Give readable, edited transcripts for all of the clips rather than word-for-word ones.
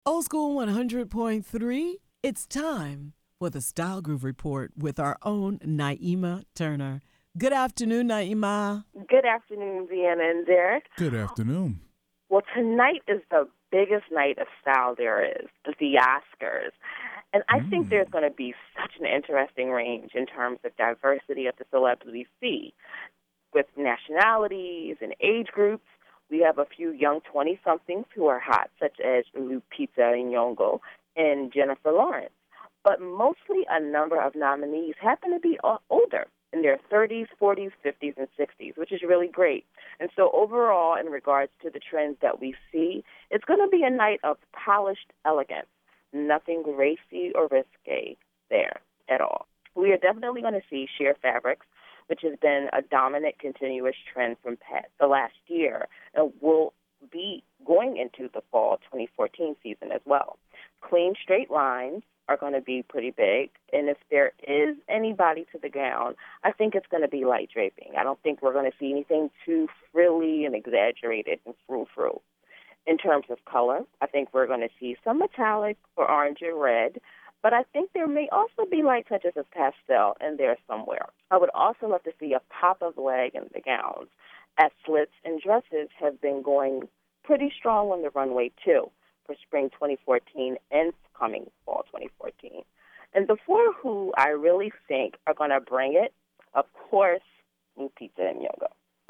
Old School 100.3, it's time for the Style Groove Report with our own Naima Turner. Good afternoon, Naima. Good afternoon, Vienna and Derek. Good afternoon. Well, tonight is the biggest night of style there is, the Oscars. And I think there's going to be such an interesting range in terms of diversity of the celebs we see, with nationalities and age groups. We have a few young 20-somethings who are hot, such as Lupita Nyong'o and Jennifer Lawrence. But mostly a number of nominees happen to be older, in their 30s, 40s, 50s, and 60s, which is really great. And so overall, in regards to the trends that we see, it's going to be a night of polished elegance, nothing racy or risque there at all. We are definitely going to see sheer fabrics, which has been a dominant continuous trend from the last year, and will be going into the fall 2014 season as well. Clean, straight lines are going to be pretty big, and if there is any body to the gown, I think it's going to be light draping. I don't think we're going to see anything too frilly and exaggerated and frou-frou. In terms of color, I think we're going to see some metallic or orange and red, but I think there may also be light touches of pastel in there somewhere. I would also love to see a pop of leg in the gowns, as slits and dresses have been going pretty strong on the runway, too, for spring 2014 and coming fall 2014. And the four who I really think are going to bring it, of course, Lupita Nyong'o.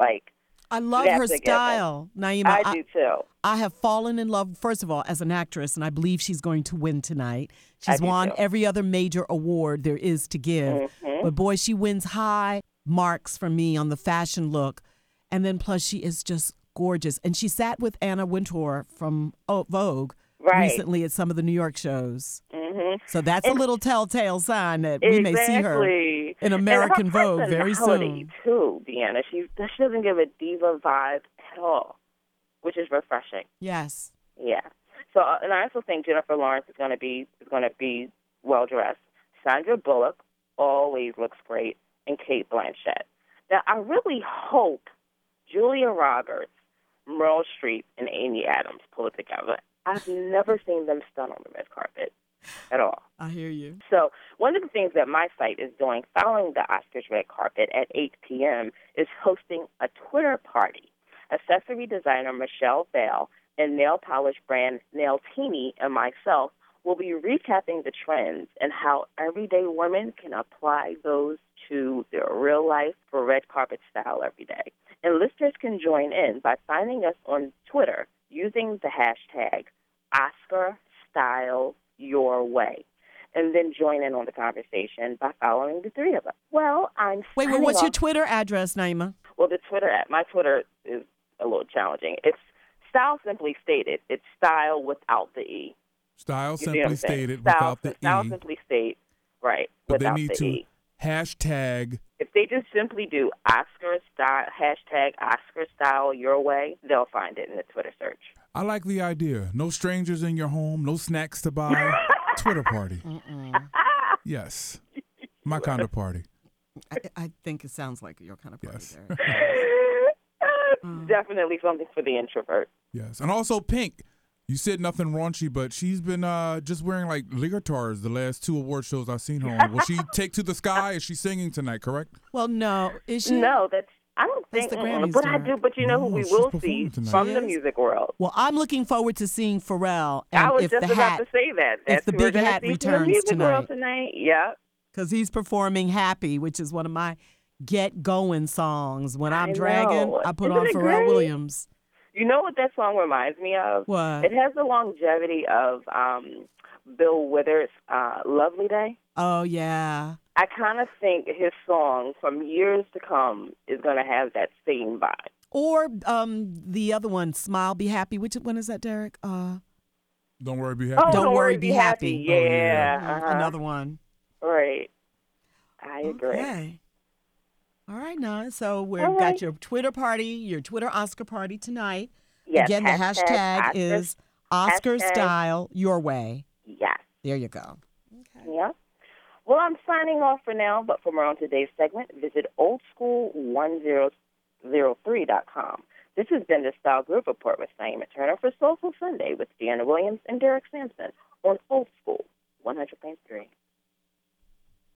I love her style, Naima. I do, too. I have fallen in love, first of all, as an actress, and I believe she's going to win tonight. She's won every other major award there is to give. Mm-hmm. But, boy, she wins high marks for me on the fashion look. And then, plus, she is just gorgeous. And she sat with Anna Wintour from Vogue recently at some of the New York shows. Mm-hmm. So that's a little telltale sign that we may see her in American Vogue very soon. Too, Deanna. She doesn't give a diva vibe at all, which is refreshing. Yes. Yeah. So, and I also think Jennifer Lawrence is going to be well dressed. Sandra Bullock always looks great, and Cate Blanchett. Now, I really hope Julia Roberts, Meryl Streep, and Amy Adams pull it together. I've never seen them stun on the red carpet at all. I hear you. So one of the things that my site is doing following the Oscars red carpet at 8 p.m. is hosting a Twitter party. Accessory designer Michelle Bell and nail polish brand Nailtini and myself will be recapping the trends and how everyday women can apply those to their real life for red carpet style every day. And listeners can join in by finding us on Twitter using the hashtag OscarStyleYourWay, and then join in on the conversation by following the three of us. Well, Wait, what's your Twitter address, Naima? Well, my Twitter is a little challenging. It's Style Simply Stated. It's style without the E. Style Simply Stated without the E. Style Simply State, right, but without they need the to E. Hashtag. If they just simply do hashtag Oscar Style Your Way, they'll find it in the Twitter search. I like the idea. No strangers in your home, no snacks to buy. Twitter party. Yes. My kind of party. I think it sounds like your kind of party. Yes. Definitely something for the introvert. Yes. And also Pink. You said nothing raunchy, but she's been just wearing like leotards the last two award shows I've seen her on. Will she take to the sky? Is she singing tonight, correct? Well, no. Is she? No, I don't think the Grammys, but I do. But you know who we will see from the music world. Well, I'm looking forward to seeing Pharrell. And I was if just the about hat, to say that. If the big hat returns tonight. Yeah. Because he's performing Happy, which is one of my get-going songs. When I'm dragging, I put on Pharrell Williams. You know what that song reminds me of? What? It has the longevity of Bill Withers' Lovely Day. Oh, yeah. I kind of think his song from years to come is going to have that same vibe. Or the other one, Smile, Be Happy. Which one is that, Derek? Don't Worry, Be Happy. Oh, Don't Worry, Be Happy. Yeah. Oh, yeah. Another one. Right. I agree. Okay. All right, now. So we've got your Twitter party, your Twitter Oscar party tonight. Yes. Again, the hashtag is Oscar Style Your Way. Yes. There you go. Okay. Yeah. Well, I'm signing off for now, but for more on today's segment, visit oldschool1003.com. This has been the Style Groove Report with Naima Turner for Soulful Sunday with Deanna Williams and Derek Sampson on Old School 100.3.